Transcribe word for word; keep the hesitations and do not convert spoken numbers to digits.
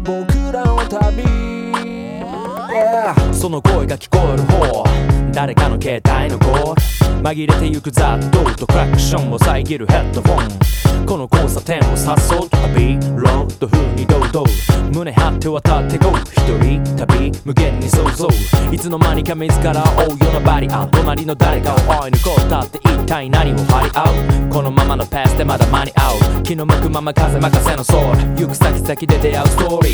僕らの旅、yeah、その声が聞こえる方、誰かの携帯のコール、紛れてゆく雑踏とクラクションを遮るヘッドフォン、この交差点をさっそうと旅ロード風に堂々胸張って渡って Go 一人旅無限に想像、いつの間にか自ら追うようなバリア、隣の誰かを追い抜こうたって一体何を張り合う、このままのペースでまだ間に合う、気の向くまま風任せのソウル、行く先々で出会うストーリ